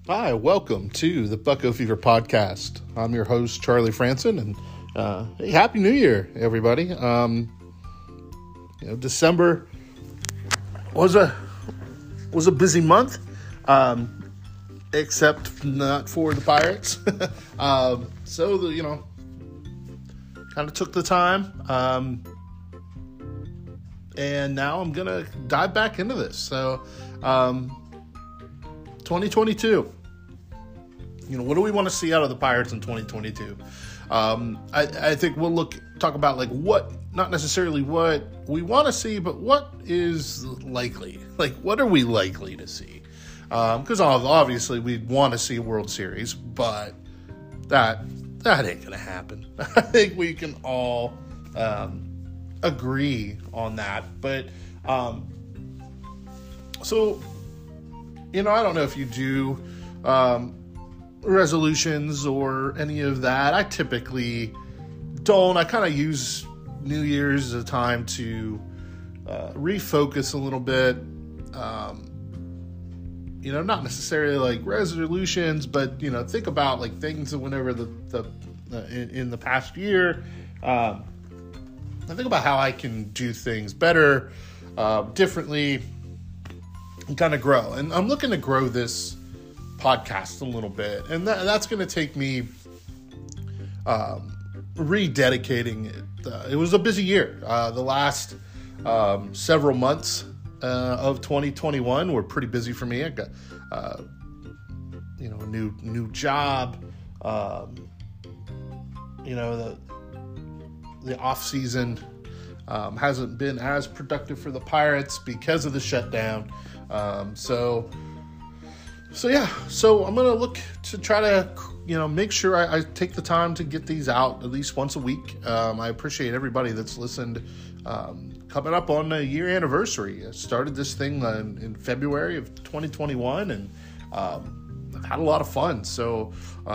Hi, welcome to the Bucko Fever podcast. I'm your host, Charlie Franson, and hey, Happy New Year, everybody. December was a busy month, except not for the Pirates. Kind of took the time, and now I'm going to dive back into this. So, 2022. What do we want to see out of the Pirates in 2022? I think we'll talk about not necessarily what we want to see, but what is likely. What are we likely to see? Because obviously we want to see a World Series, but that ain't gonna happen. I think we can all agree on that. But I don't know if you do resolutions or any of that. I typically don't. I kind of use New Year's as a time to refocus a little bit. Not necessarily resolutions, but think about things whenever in the past year. I think about how I can do things better, differently, and kind of grow. And I'm looking to grow this podcast a little bit, and that's going to take me rededicating it. It was a busy year. The last several months of 2021 were pretty busy for me. I got a new job. The off season hasn't been as productive for the Pirates because of the shutdown. So I'm going to look to try to, make sure I take the time to get these out at least once a week. I appreciate everybody that's listened. Coming up on a year anniversary. I started this thing in February of 2021, and I've had a lot of fun. So,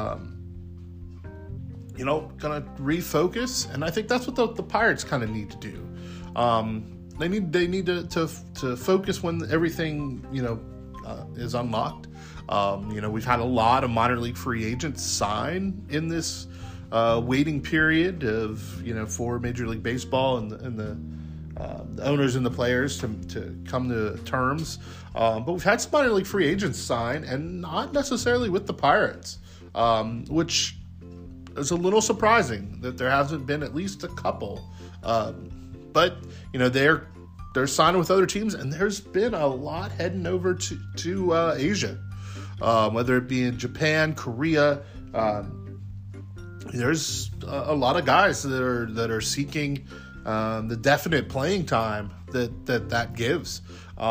gonna refocus, and I think that's what the Pirates kind of need to do. They need to focus when everything is unlocked. We've had a lot of minor league free agents sign in this waiting period of for Major League Baseball and the owners and the players to come to terms. But we've had some minor league free agents sign, and not necessarily with the Pirates, which is a little surprising that there hasn't been at least a couple. But they're signing with other teams, and there's been a lot heading over to Asia, whether it be in Japan, Korea. There's a lot of guys that are seeking the definite playing time that gives.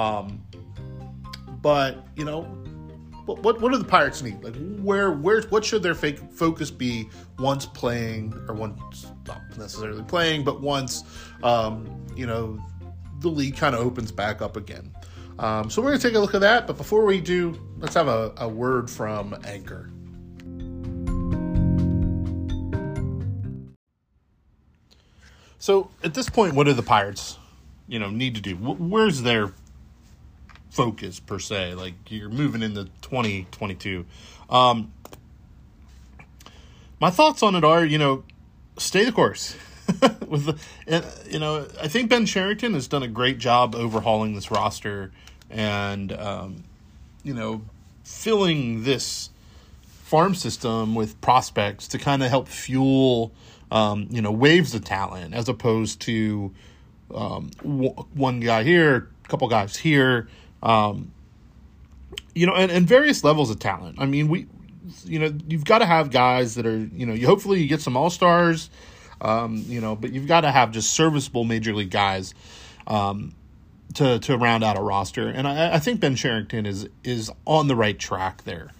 But what do the Pirates need? What should their focus be once playing, or once not necessarily playing, but once the league kind of opens back up again? So we're going to take a look at that. But before we do, let's have a word from Anchor. So at this point, what do the Pirates, need to do? Where's their focus per se? You're moving into 2022. My thoughts on it are, stay the course. I think Ben Cherington has done a great job overhauling this roster and, filling this farm system with prospects to kind of help fuel waves of talent, as opposed to one guy here, a couple guys here, and various levels of talent. I mean, you've got to have guys that are, hopefully you get some all-stars, but you've got to have just serviceable major league guys to round out a roster. And I think Ben Cherington is on the right track there.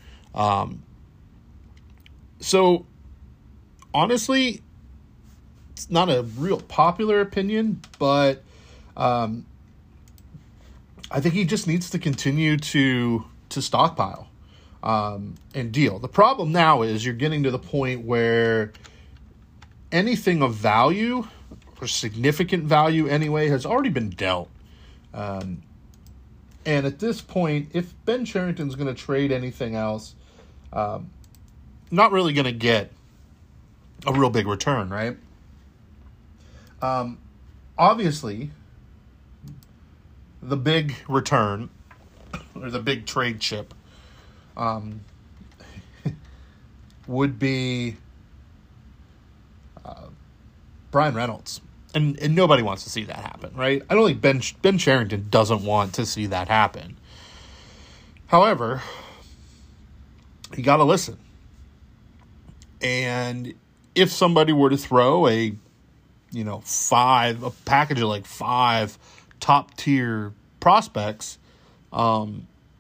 So honestly, it's not a real popular opinion, but I think he just needs to continue to stockpile and deal. The problem now is you're getting to the point where anything of value, or significant value anyway, has already been dealt. And at this point, if Ben Cherington's going to trade anything else, not really going to get a real big return, right? Obviously, the big return, or the big trade chip, would be Brian Reynolds. And nobody wants to see that happen, right? I don't think Ben Cherington doesn't want to see that happen. However, you got to listen. And if somebody were to throw a package of like 5 top tier prospects, at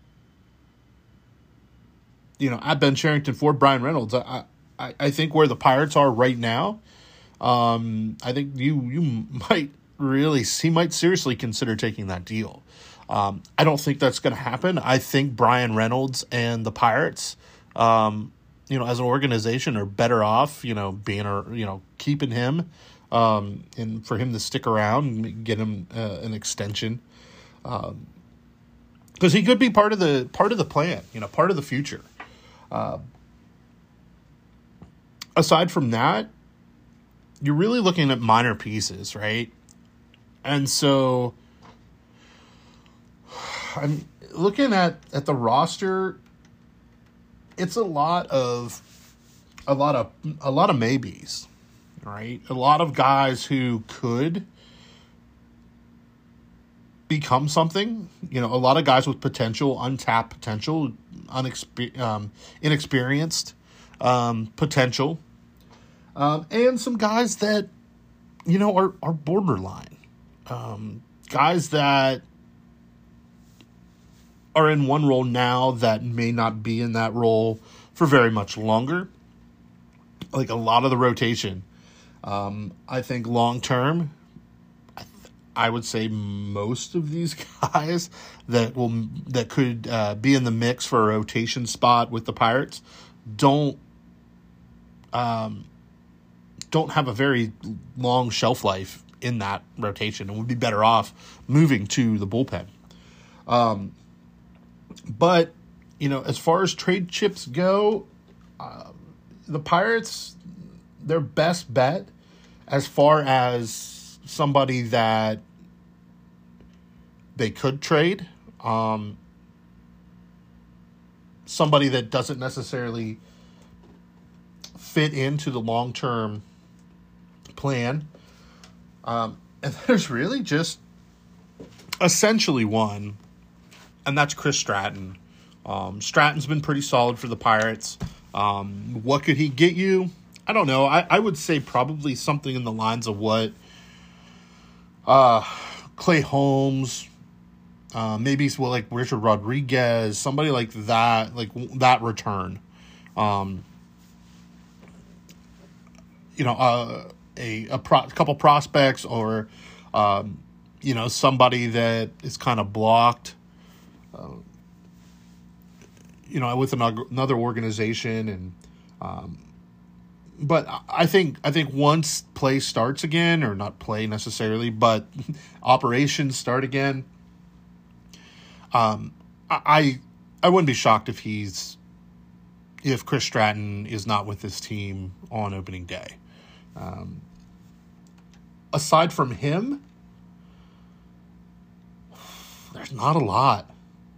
Ben Cherington for Brian Reynolds, I think where the Pirates are right now, I think he might seriously consider taking that deal. I don't think that's going to happen. I think Brian Reynolds and the Pirates, as an organization, are better off, keeping him, and for him to stick around and get him an extension, because he could be part of the plan, part of the future. Aside from that, you're really looking at minor pieces, right? And so I'm looking at the roster. It's a lot of maybes, right? A lot of guys who could become something. A lot of guys with potential, untapped potential, inexperienced potential. And some guys that, are borderline. Guys that are in one role now that may not be in that role for very much longer. Like a lot of the rotation. I think long term, I would say most of these guys that could be in the mix for a rotation spot with the Pirates don't have a very long shelf life in that rotation and would be better off moving to the bullpen. But, as far as trade chips go, the Pirates, their best bet as far as somebody that they could trade, somebody that doesn't necessarily fit into the long-term plan. And there's really just essentially one, and that's Chris Stratton. Stratton's been pretty solid for the Pirates. What could he get you? I don't know. I would say probably something in the lines of what Clay Holmes, maybe like Richard Rodriguez, somebody like that return. A couple prospects, or somebody that is kind of blocked, with another organization, and but I think once play starts again, or not play necessarily, but operations start again, I wouldn't be shocked if Chris Stratton is not with this team on opening day. Aside from him, there's not a lot.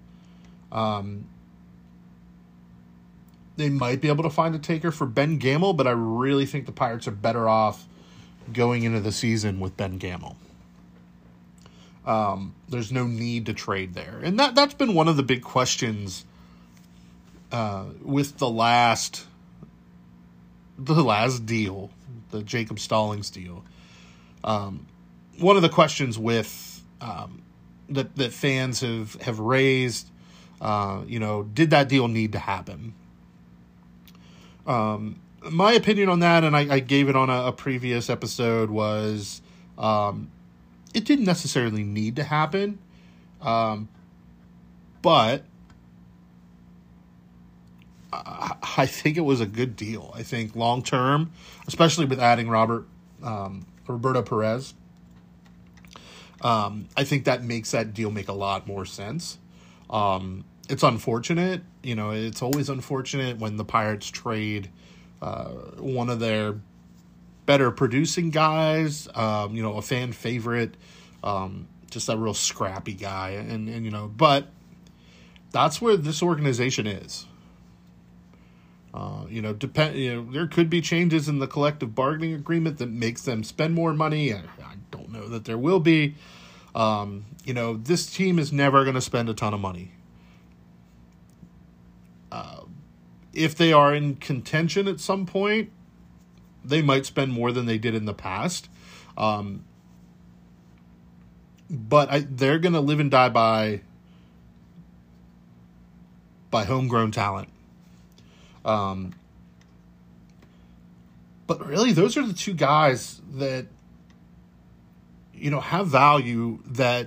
They might be able to find a taker for Ben Gamel, but I really think the Pirates are better off going into the season with Ben Gamel. There's no need to trade there. And that's been one of the big questions with the last deal, the Jacob Stallings deal. One of the questions with that fans have raised, did that deal need to happen? My opinion on that, and I gave it on a previous episode, was it didn't necessarily need to happen, but I think it was a good deal. I think long term, especially with adding Roberto Perez, I think that makes that deal make a lot more sense. And it's unfortunate. It's always unfortunate when the Pirates trade one of their better producing guys, a fan favorite, just a real scrappy guy. But that's where this organization is. There could be changes in the collective bargaining agreement that makes them spend more money. I don't know that there will be. This team is never going to spend a ton of money. If they are in contention at some point, they might spend more than they did in the past. But they're going to live and die by homegrown talent. But really, those are the two guys that, have value that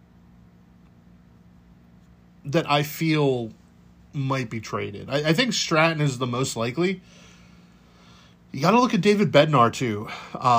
I feel might be traded. I think Stratton is the most likely. You got to look at David Bednar, too.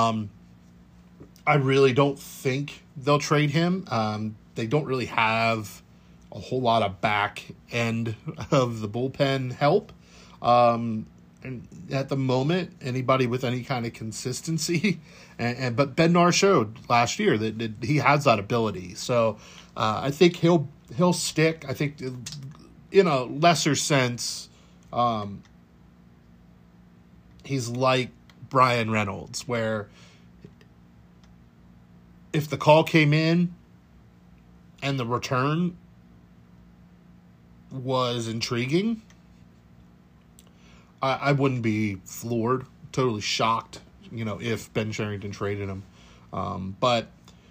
I really don't think they'll trade him. They don't really have a whole lot of back end of the bullpen help. And at the moment, anybody with any kind of consistency, but Bednar showed last year that he has that ability. So I think he'll stick. I think in a lesser sense, he's like Brian Reynolds, where if the call came in and the return was intriguing, I wouldn't be floored, totally shocked, if Ben Cherington traded him. But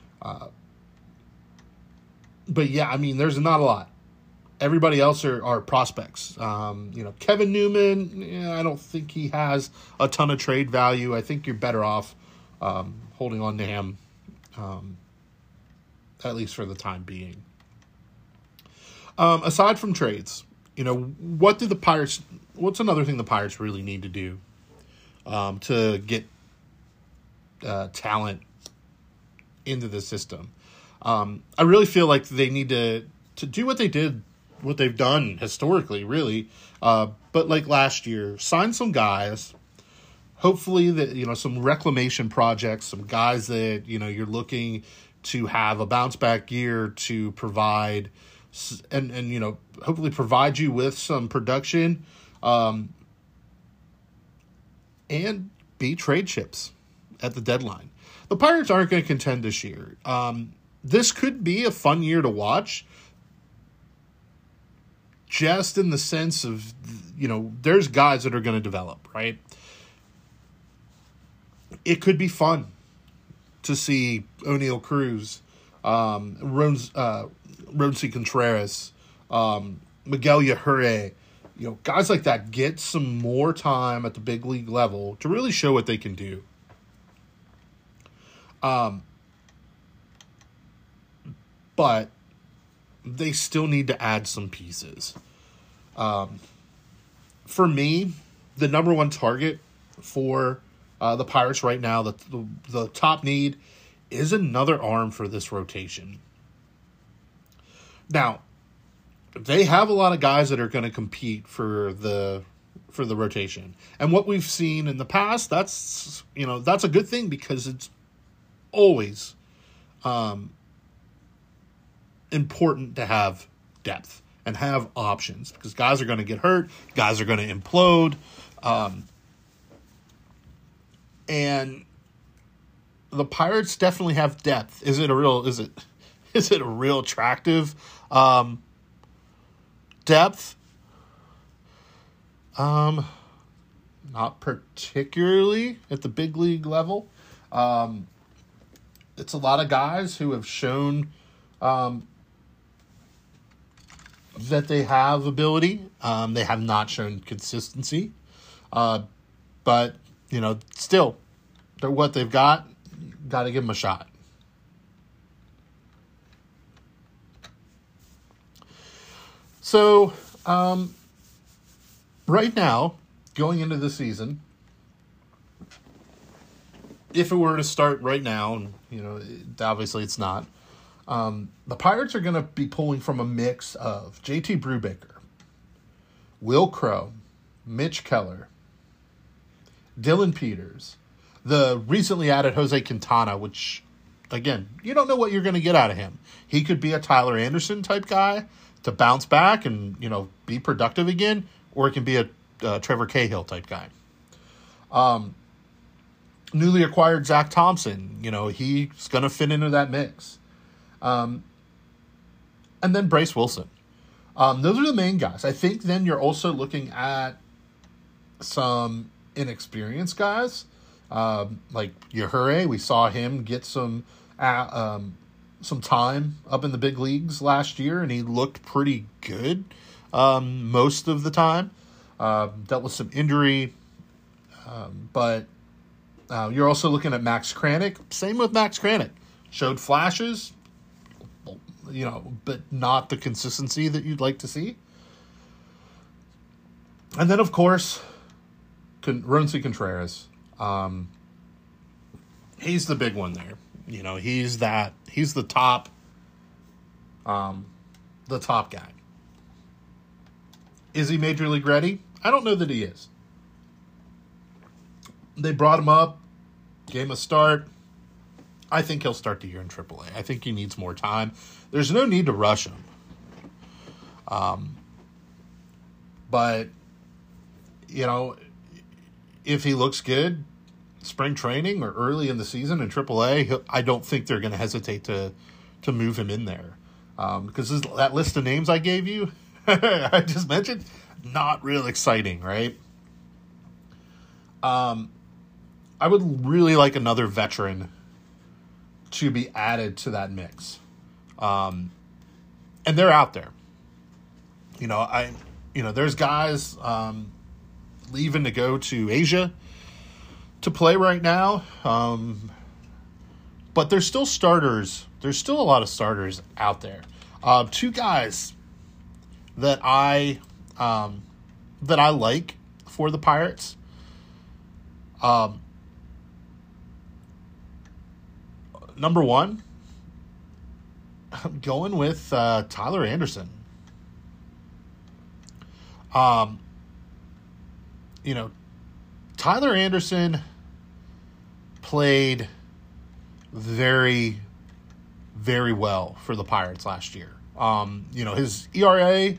yeah, there's not a lot. Everybody else are prospects. Kevin Newman, I don't think he has a ton of trade value. I think you're better off holding on to him, at least for the time being. Aside from trades, what's another thing the Pirates really need to do to get talent into the system? I really feel like they need to do what they've done historically, really. But like last year, sign some guys. Hopefully that, some reclamation projects, some guys that, you're looking to have a bounce back year to provide and hopefully provide you with some production, and be trade chips at the deadline. The Pirates aren't going to contend this year. This could be a fun year to watch, just in the sense of, there's guys that are going to develop, right? It could be fun to see O'Neal Cruz, Roansy Contreras, Miguel Yajure, guys like that get some more time at the big league level to really show what they can do. But they still need to add some pieces. For me, the number one target for the Pirates right now, the top need, is another arm for this rotation. Now, they have a lot of guys that are going to compete for the rotation. And what we've seen in the past, that's a good thing, because it's always important to have depth and have options, because guys are going to get hurt, guys are going to implode, and the Pirates definitely have depth. Is it a real attractive depth? Not particularly at the big league level. It's a lot of guys who have shown that they have ability. They have not shown consistency. But, still, they're what they've got. Got to give them a shot. So, right now, going into the season, if it were to start right now, and obviously it's not, The Pirates are going to be pulling from a mix of JT Brubaker, Will Crow, Mitch Keller, Dylan Peters, the recently added Jose Quintana, which, again, you don't know what you're going to get out of him. He could be a Tyler Anderson type guy to bounce back and, be productive again, or it can be a Trevor Cahill type guy. Newly acquired Zach Thompson, he's going to fit into that mix. And then Bryce Wilson. Those are the main guys. I think then you're also looking at some inexperienced guys, like Yajure. We saw him get some time up in the big leagues last year, and he looked pretty good most of the time. Dealt with some injury, but you're also looking at Max Kranick. Same with Max Kranick. Showed flashes, but not the consistency that you'd like to see. And then, of course, Roansy Contreras. He's the big one there. He's the top guy. Is he Major League ready? I don't know that he is. They brought him up, gave him a start. I think he'll start the year in AAA. I think he needs more time. There's no need to rush him. But, if he looks good, spring training or early in the season in AAA, I don't think they're going to hesitate to move him in there. Because that list of names I gave you, I just mentioned, not real exciting, right? I would really like another veteran to be added to that mix. And they're out there. There's guys leaving to go to Asia to play right now. But there's still starters. There's still a lot of starters out there. Two guys that I like for the Pirates. Number one, I'm going with Tyler Anderson. Tyler Anderson played very, very well for the Pirates last year. His ERA,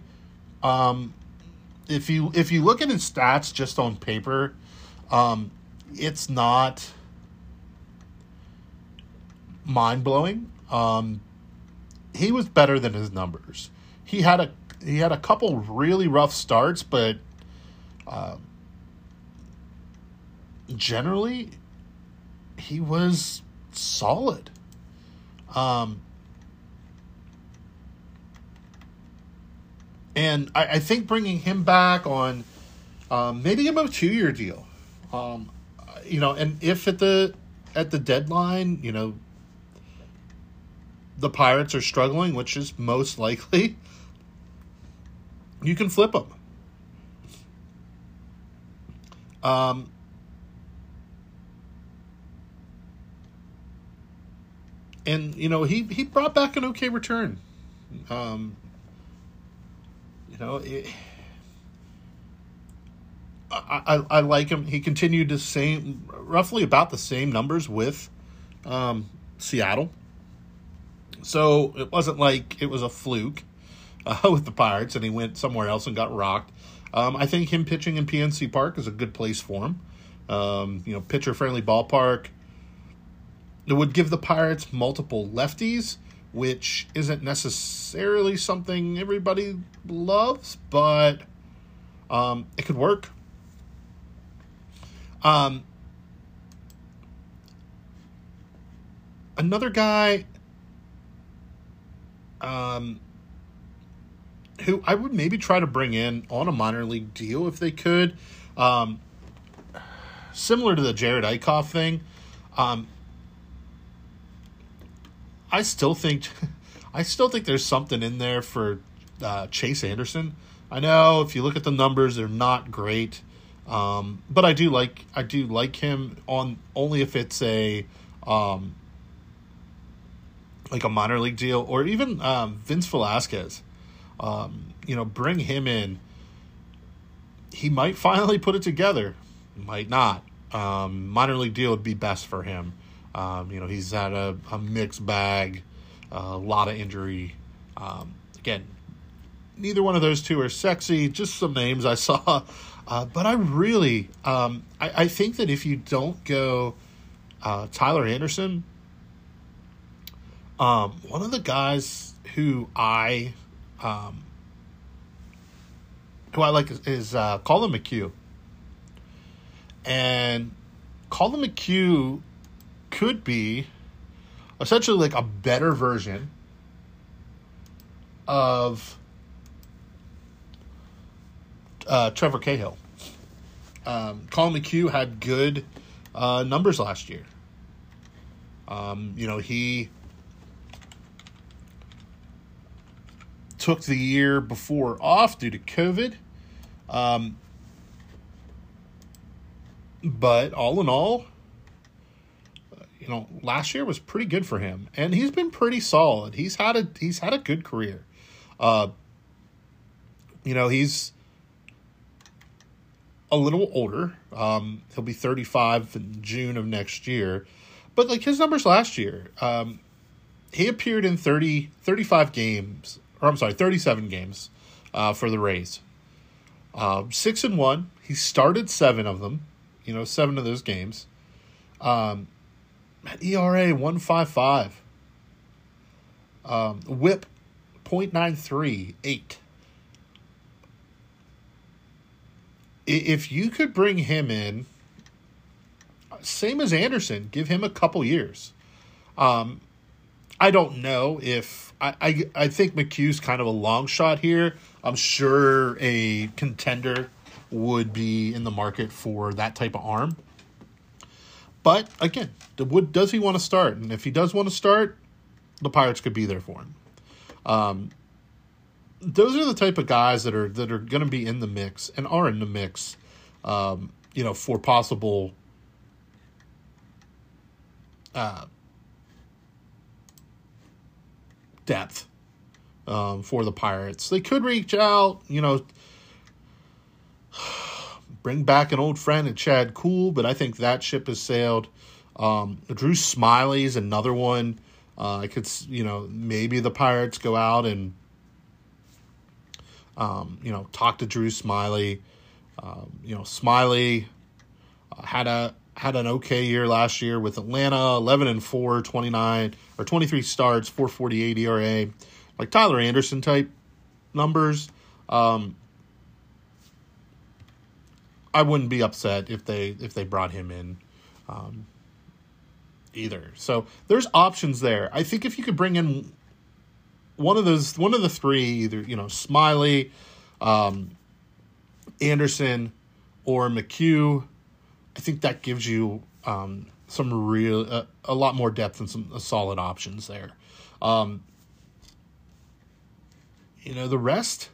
if you look at his stats just on paper, it's not mind-blowing. He was better than his numbers. He had a couple really rough starts, but generally he was solid. And I think bringing him back on, maybe give him a 2-year deal. And if at the deadline, the Pirates are struggling, which is most likely, you can flip him. And he brought back an okay return. I like him. He continued roughly about the same numbers with Seattle. So it wasn't like it was a fluke with the Pirates and he went somewhere else and got rocked. I think him pitching in PNC Park is a good place for him. Pitcher-friendly ballpark. It would give the Pirates multiple lefties, which isn't necessarily something everybody loves, but it could work. Another guy who I would maybe try to bring in on a minor league deal if they could, similar to the Jared Eichhoff thing. I still think there's something in there for Chase Anderson. I know if you look at the numbers, they're not great, but I do like him on only if it's a like a minor league deal, or even Vince Velasquez. Bring him in. He might finally put it together. Might not. Minor league deal would be best for him. He's had a mixed bag, a lot of injury. Again, neither one of those two are sexy. Just some names I saw. But I really, I think that if you don't go Tyler Anderson, one of the guys who I like is Colin McHugh. And Colin McHugh could be essentially like a better version of Trevor Cahill. Colin McHugh had good numbers last year. He took the year before off due to COVID. But all in all, last year was pretty good for him, and he's been pretty solid. He's had a good career. He's a little older. He'll be 35 in June of next year, but like his numbers last year, he appeared in 37 games for the Rays. 6-1. He started 7 of them. 7 of those games. ERA 1.55. WHIP 0.938. If you could bring him in, same as Anderson, give him a couple years. I don't know if I think McHugh's kind of a long shot here. I'm sure a contender would be in the market for that type of arm. But again, does he want to start? And if he does want to start, the Pirates could be there for him. Those are the type of guys that are going to be in the mix and are in the mix, for possible depth for the Pirates. They could reach out, bring back an old friend in Chad Kuhl, but I think that ship has sailed. Drew Smyly is another one. I could, maybe the Pirates go out and, talk to Drew Smyly. Smyly had an okay year last year with Atlanta, 11-4, 23 starts, 4.48 ERA, like Tyler Anderson type numbers. I wouldn't be upset if they brought him in either. So there's options there. I think if you could bring in one of the three, either Smyly, Anderson, or McHugh, I think that gives you some real a lot more depth and some solid options there. The rest,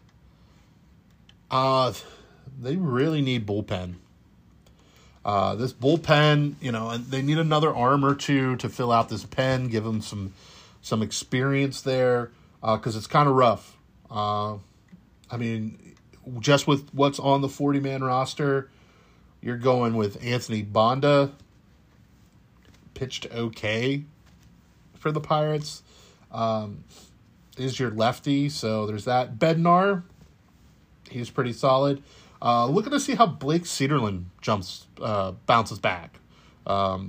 they really need bullpen. This bullpen, and they need another arm or two to fill out this pen, give them some experience there, because it's kind of rough. Just with what's on the 40-man roster, you're going with Anthony Banda, pitched okay for the Pirates. Is your lefty, so there's that. Bednar, he's pretty solid. Looking to see how Blake Cederlin bounces back. I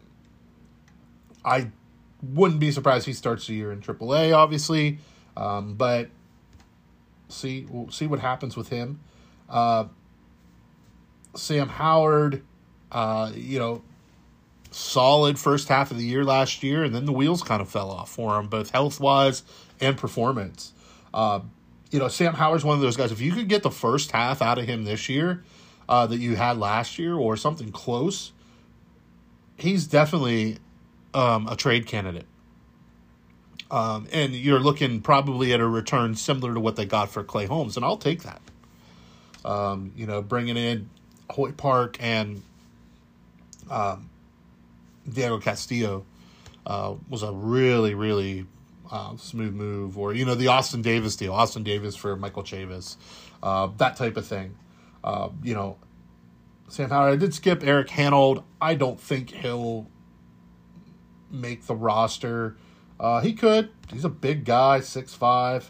wouldn't be surprised if he starts the year in AAA, obviously, but we'll see what happens with him. Sam Howard, solid first half of the year last year, and then the wheels kind of fell off for him, both health-wise and performance. Sam Howard's one of those guys, if you could get the first half out of him this year that you had last year or something close, he's definitely a trade candidate. And you're looking probably at a return similar to what they got for Clay Holmes, and I'll take that. Bringing in Hoyt Park and Diego Castillo was a really, really smooth move, or, the Austin Davis deal, Austin Davis for Michael Chavis, that type of thing. Sam Howard, I did skip Eric Hanold. I don't think he'll make the roster. He could. He's a big guy, 6'5".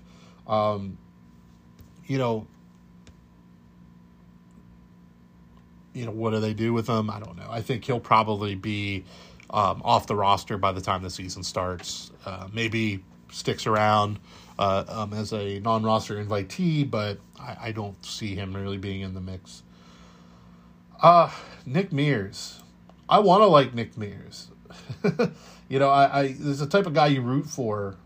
What do they do with him? I don't know. I think he'll probably be off the roster by the time the season starts. Maybe sticks around as a non-roster invitee, but I don't see him really being in the mix. Nick Mears. I want to like Nick Mears. There's the type of guy you root for.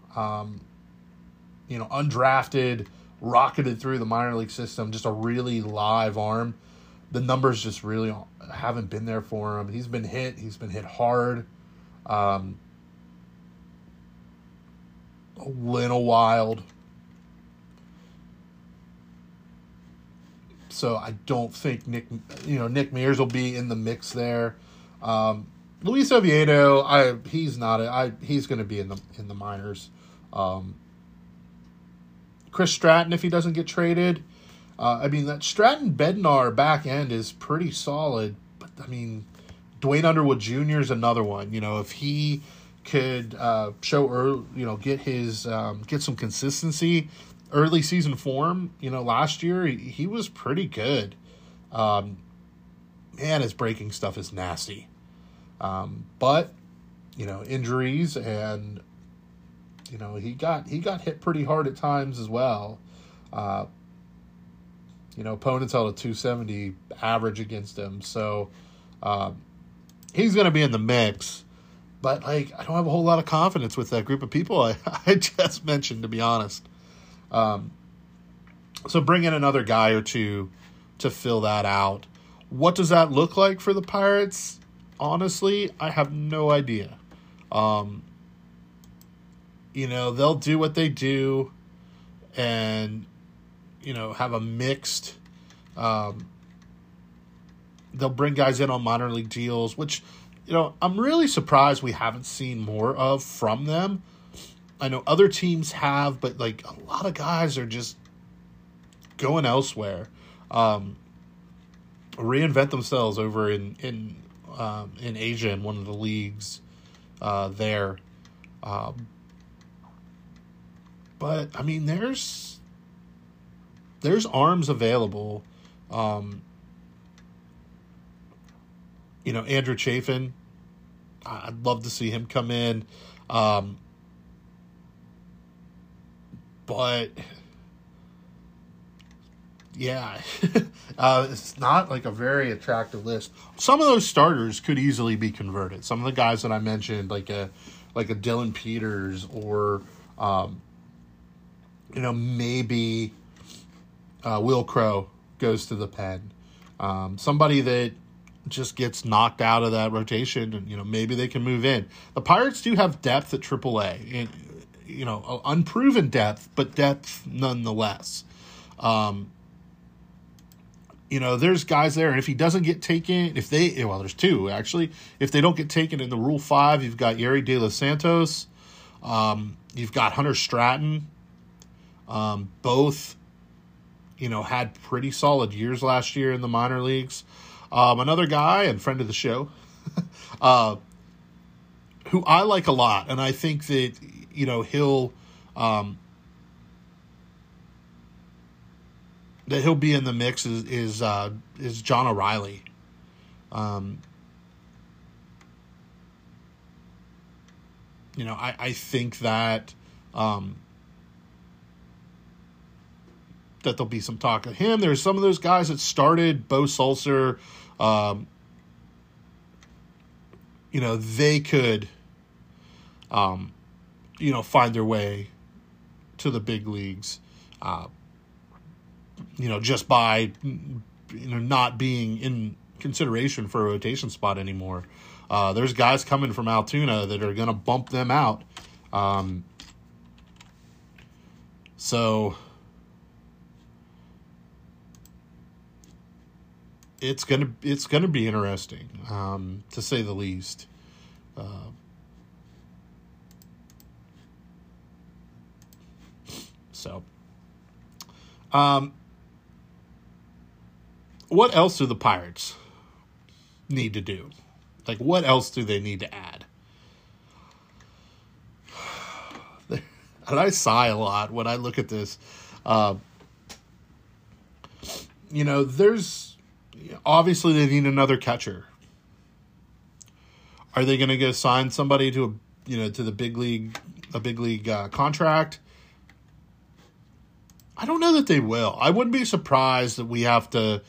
Undrafted, rocketed through the minor league system, just a really live arm. The numbers just really haven't been there for him. He's been hit hard. A little wild. So I don't think Nick Mears will be in the mix there. Luis Oviedo, he's going to be in the minors. Chris Stratton, if he doesn't get traded. That Stratton Bednar back end is pretty solid, but Dwayne Underwood Jr. is another one. If he could show get some consistency, early season form. Last year he was pretty good. Man, his breaking stuff is nasty. But injuries, and he got hit pretty hard at times as well. Opponents held a 270 average against him, so he's going to be in the mix. But I don't have a whole lot of confidence with that group of people I just mentioned, to be honest. So bring in another guy or two to fill that out. What does that look like for the Pirates? Honestly, I have no idea. They'll do what they do and, have a mixed, they'll bring guys in on minor league deals, which, I'm really surprised we haven't seen more of from them. I know other teams have, but a lot of guys are just going elsewhere. Reinvent themselves over in Asia in one of the leagues there. But there's arms available. Andrew Chafin, I'd love to see him come in. But yeah, it's not a very attractive list. Some of those starters could easily be converted. Some of the guys that I mentioned, like a Dylan Peters, or maybe Will Crow goes to the pen. Somebody that just gets knocked out of that rotation, and maybe they can move in. The Pirates do have depth at AAA, and unproven depth, but depth nonetheless. There's guys there, and if he doesn't get taken, there's two actually. If they don't get taken in the Rule 5, you've got Yeri De Los Santos, you've got Hunter Stratton. Both, had pretty solid years last year in the minor leagues. Another guy and friend of the show, who I like a lot, and I think that he'll be in the mix is John O'Reilly. I think that that there'll be some talk of him. There's some of those guys that started, Bo Sulcer, they could, find their way to the big leagues, just by, not being in consideration for a rotation spot anymore. There's guys coming from Altoona that are going to bump them out. So it's gonna be interesting, to say the least. So, what else do the Pirates need to do? Like, what else do they need to add? And I sigh a lot when I look at this. There's obviously they need another catcher. Are they going to go sign somebody to the big league, contract? I don't know that they will. I wouldn't be surprised that we have to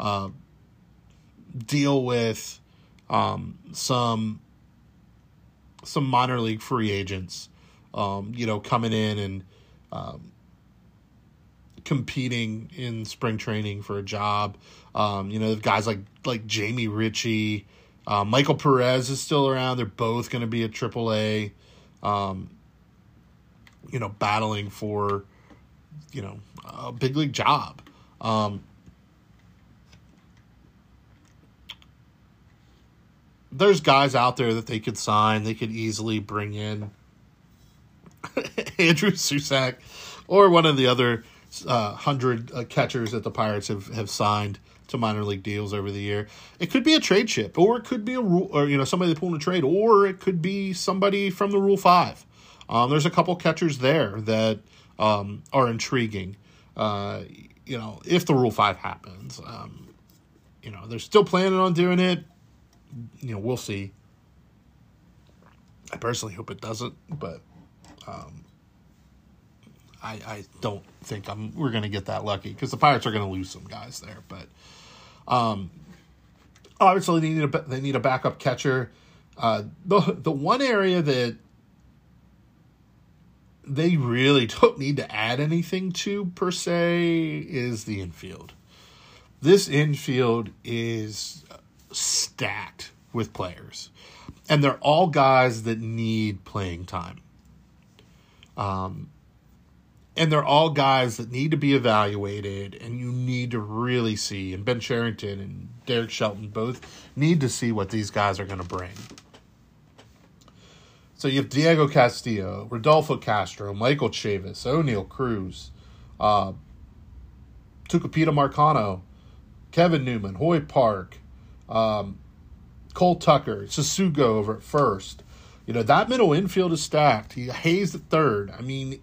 deal with some minor league free agents, coming in and competing in spring training for a job. Guys like Jamie Ritchie, Michael Perez is still around. They're both going to be at AAA, battling for, a big league job. There's guys out there that they could sign. They could easily bring in Andrew Susac or one of the other 100 catchers that the Pirates have signed to minor league deals over the year. It could be a trade chip, or it could be a rule, or somebody they pull in a trade, or it could be somebody from the Rule 5. There's a couple catchers there that are intriguing. If the Rule 5 happens, they're still planning on doing it. We'll see. I personally hope it doesn't, but I don't think we're going to get that lucky, because the Pirates are going to lose some guys there. But obviously they need a backup catcher. The one area that they really don't need to add anything to per se is the infield. This infield is stacked with players, and they're all guys that need playing time. And they're all guys that need to be evaluated, and you need to really see, and Ben Cherington and Derek Shelton both need to see what these guys are going to bring. So you have Diego Castillo, Rodolfo Castro, Michael Chavis, O'Neal Cruz, Tucupita Marcano, Kevin Newman, Hoy Park, Cole Tucker, Sasugo over at first. That middle infield is stacked. Hayes at third. I mean,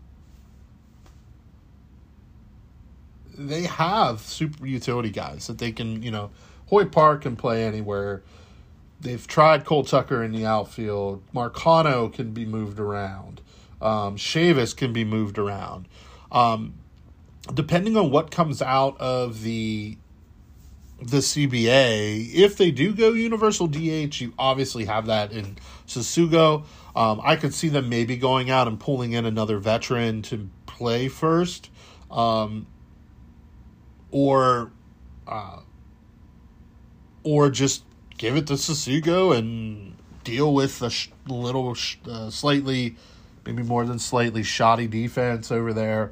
they have super utility guys that they can, Hoy Park can play anywhere. They've tried Cole Tucker in the outfield. Marcano can be moved around. Chavis can be moved around. Depending on what comes out of the CBA, if they do go universal DH, you obviously have that in Sasugo. I could see them maybe going out and pulling in another veteran to play first. Or just give it to Sasugo and deal with a little slightly, maybe more than slightly shoddy defense over there,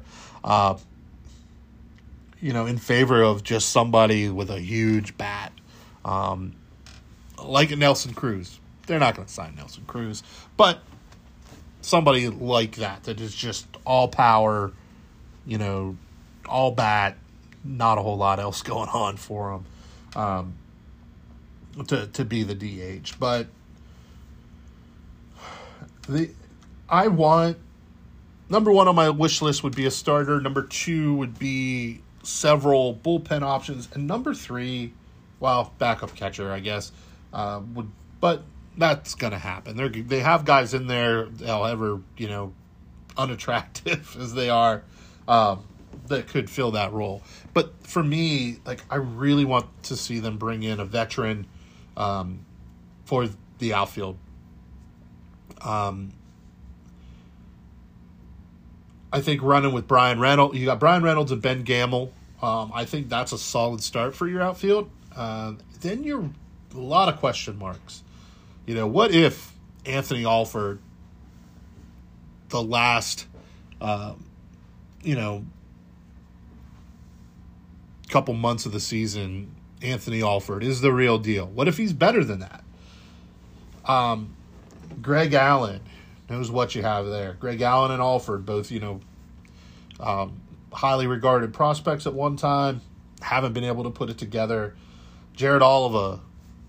in favor of just somebody with a huge bat, like a Nelson Cruz. They're not going to sign Nelson Cruz, but somebody like that is just all power, all bat, not a whole lot else going on for them to be the DH. But I want, number one on my wish list would be a starter. Number two would be several bullpen options. And number three, backup catcher, I guess, but that's going to happen. They have guys in there, however, unattractive as they are, that could fill that role. But for me, I really want to see them bring in a veteran for the outfield. I think running with Brian Reynolds, you got Brian Reynolds and Ben Gamel. I think that's a solid start for your outfield. Then you're a lot of question marks. What if Anthony Alford, the last, couple months of the season, Anthony Alford is the real deal? What if he's better than that? Greg Allen knows what you have there. Greg Allen and Alford both, Highly regarded prospects at one time, haven't been able to put it together. Jared Oliva,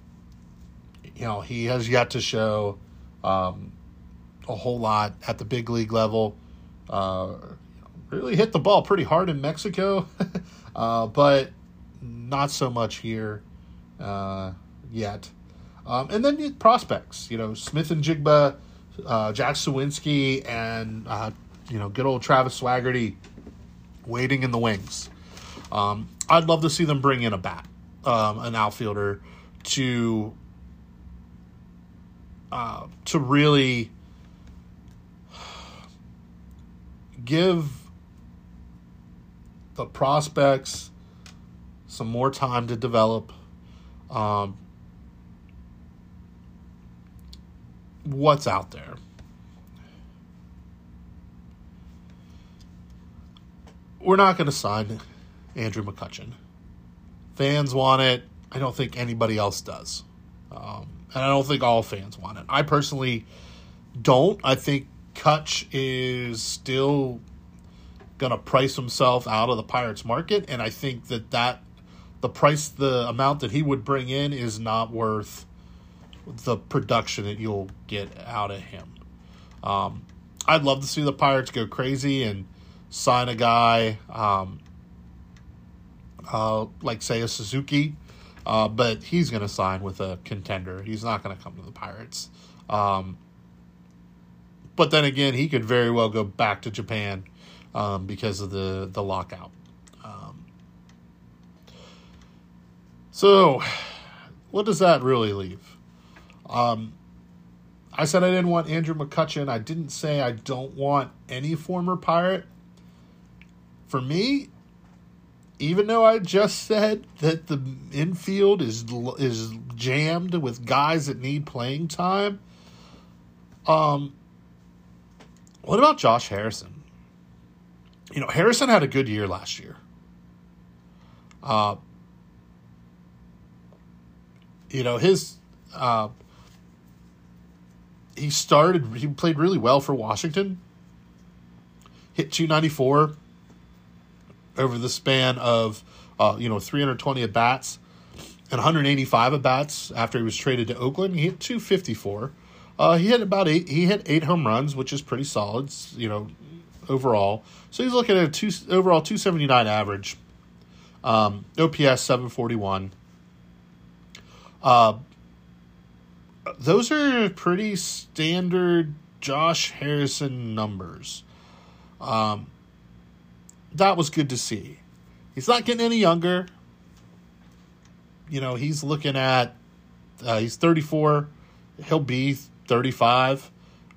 he has yet to show a whole lot at the big league level. Really hit the ball pretty hard in Mexico, but not so much here yet. And then prospects, Smith and Jigba, Jack Sawinski, and good old Travis Swaggerty waiting in the wings. I'd love to see them bring in a bat, an outfielder to really give the prospects some more time to develop. What's out there? We're not going to sign Andrew McCutchen. Fans want it. I don't think anybody else does. And I don't think all fans want it. I personally don't. I think Kutch is still going to price himself out of the Pirates market, and I think that the amount that he would bring in is not worth the production that you'll get out of him. I'd love to see the Pirates go crazy and sign a guy like, say, a Suzuki, but he's going to sign with a contender. He's not going to come to the Pirates. But then again, he could very well go back to Japan because of the lockout. So what does that really leave? I said I didn't want Andrew McCutchen. I didn't say I don't want any former Pirate. For me, even though I just said that the infield is jammed with guys that need playing time, what about Josh Harrison? Harrison had a good year last year. He played really well for Washington. Hit .294 over the span of 320 at bats and 185 at bats after he was traded to Oakland. He hit .254. He hit 8 home runs, which is pretty solid, overall. So he's looking at overall .279 average. OPS 741. Those are pretty standard Josh Harrison numbers. That was good to see. He's not getting any younger. He's looking at, he's 34. He'll be 35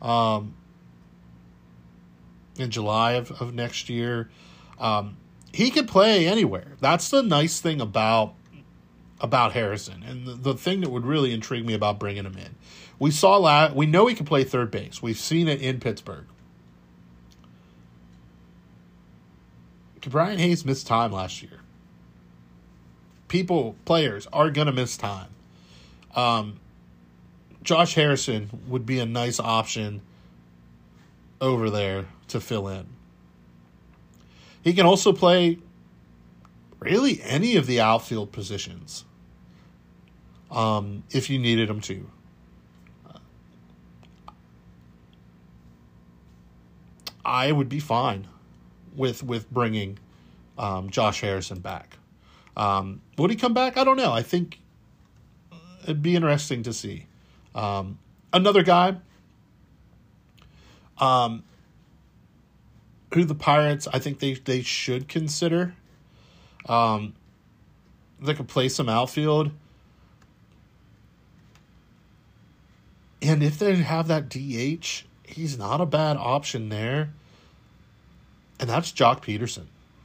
in July of next year. He can play anywhere. That's the nice thing about Harrison, and the thing that would really intrigue me about bringing him in. We know he can play third base. We've seen it in Pittsburgh. Brian Hayes missed time last year. Players are going to miss time. Josh Harrison would be a nice option over there to fill in. He can also play really any of the outfield positions if you needed him to. I would be fine with bringing Josh Harrison back. Would he come back? I don't know. I think it'd be interesting to see. Another guy who the Pirates, I think they should consider. They could play some outfield. And if they have that DH, he's not a bad option there. And that's Jock Peterson.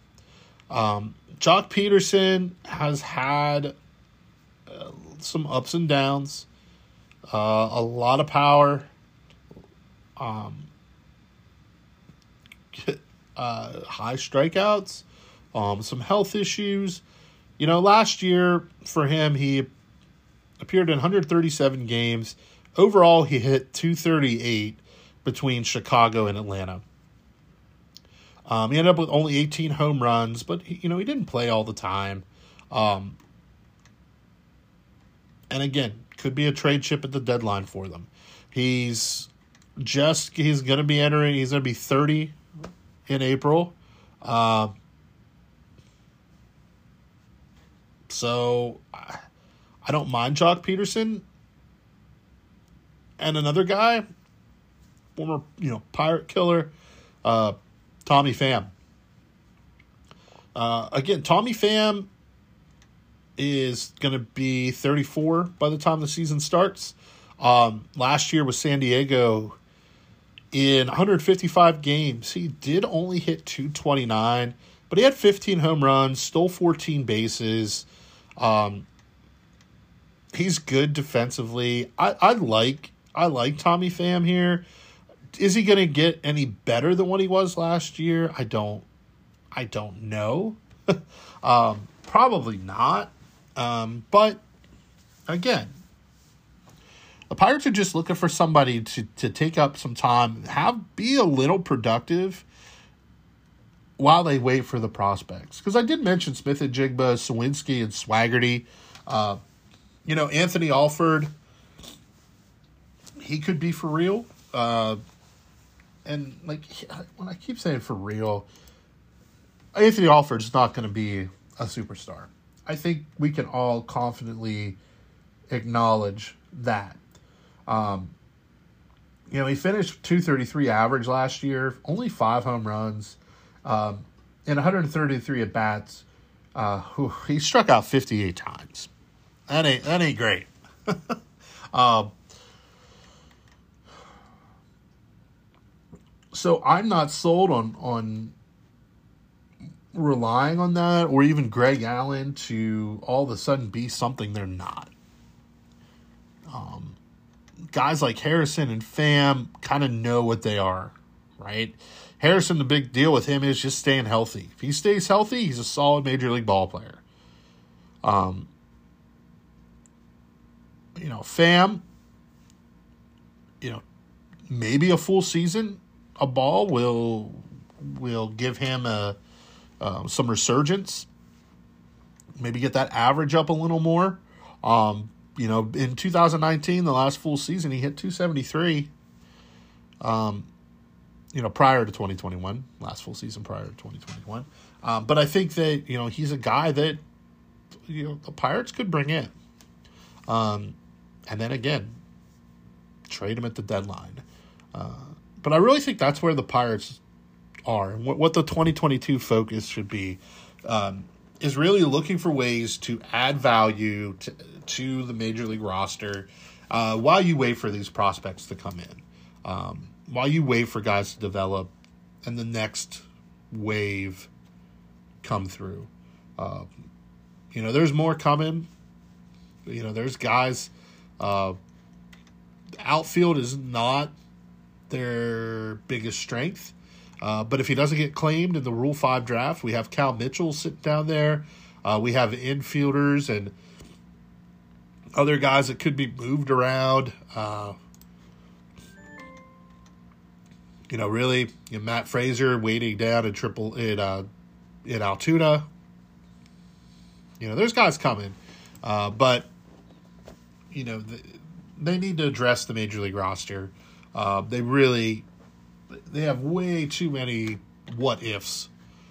Jock Peterson has had some ups and downs, a lot of power, high strikeouts, some health issues. Last year for him, he appeared in 137 games. Overall, he hit .238 between Chicago and Atlanta. He ended up with only 18 home runs, but he didn't play all the time. And again, could be a trade chip at the deadline for them. He's going to be 30 in April. So I don't mind Jock Peterson. And another guy, former, Pirate killer, Tommy Pham. Again, Tommy Pham is going to be 34 by the time the season starts. Last year with San Diego, in 155 games, he did only hit .229, but he had 15 home runs, stole 14 bases. He's good defensively. I like Tommy Pham here. Is he going to get any better than what he was last year? I don't know. Probably not. But again, the Pirates are just looking for somebody to take up some time, be a little productive while they wait for the prospects. Because I did mention Smith-Njigba, Sawinski, and Swaggerty. Anthony Alford, he could be for real. And when I keep saying for real, Anthony Alford's not going to be a superstar. I think we can all confidently acknowledge that. He finished .233 average last year, only 5 home runs, in 133 at bats. He struck out 58 times. That ain't great. So I'm not sold on relying on that, or even Greg Allen to all of a sudden be something they're not. Guys like Harrison and Pham kind of know what they are, right? Harrison, the big deal with him is just staying healthy. If he stays healthy, he's a solid major league ball player. Pham, maybe a full season of ball will give him some resurgence. Maybe get that average up a little more. In 2019, the last full season, he hit .273. Prior to 2021, last full season prior to 2021. But I think that, he's a guy that, the Pirates could bring in. And then again, trade him at the deadline. But I really think that's where the Pirates are. And what the 2022 focus should be is really looking for ways to add value to the Major League roster while you wait for these prospects to come in. While you wait for guys to develop and the next wave come through. There's more coming. There's guys. Outfield is not their biggest strength. But if he doesn't get claimed in the Rule 5 draft, we have Cal Mitchell sitting down there. We have infielders and other guys that could be moved around. Matt Frazier waiting down in Altoona. There's guys coming. But they need to address the Major League roster. They have way too many what-ifs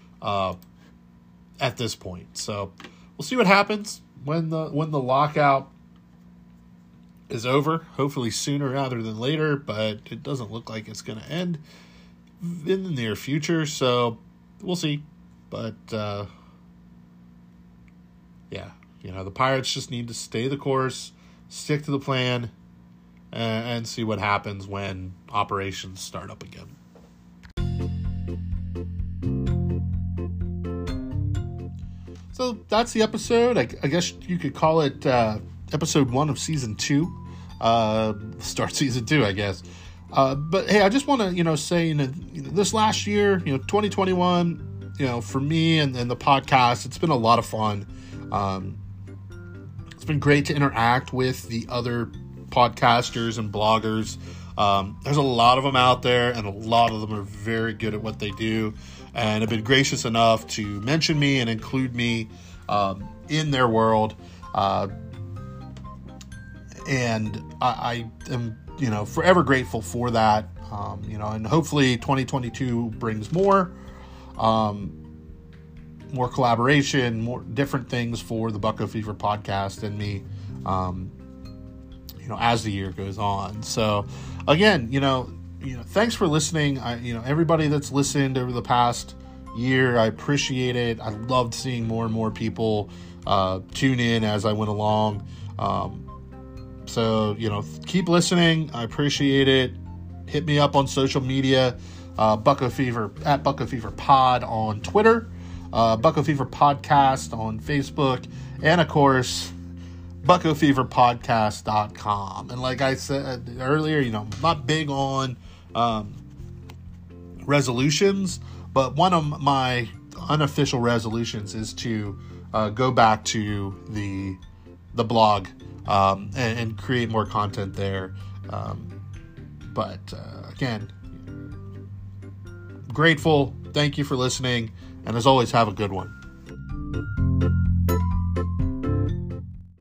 at this point. So we'll see what happens when the lockout is over. Hopefully sooner rather than later, but it doesn't look like it's going to end in the near future. So we'll see. But, the Pirates just need to stay the course, stick to the plan, and see what happens when operations start up again. So that's the episode. I guess you could call it episode 1 of season 2. Start season 2, I guess. But hey, I just want to, say, this last year, 2021, for me and the podcast, it's been a lot of fun. It's been great to interact with the other podcasters and bloggers. There's a lot of them out there, and a lot of them are very good at what they do. and have been gracious enough to mention me and include me in their world. And I am, forever grateful for that. And hopefully 2022 brings more collaboration, more different things for the Bucko Fever podcast and me, as the year goes on. So again, thanks for listening. Everybody that's listened over the past year, I appreciate it. I loved seeing more and more people tune in as I went along. So keep listening. I appreciate it. Hit me up on social media, Bucko Fever at Bucko Fever Pod on Twitter, Bucko Fever Podcast on Facebook, and of course, BuckoFeverPodcast.com. And like I said earlier, I'm not big on resolutions, but one of my unofficial resolutions is to go back to the blog and create more content there. But again, grateful. Thank you for listening. And as always, have a good one.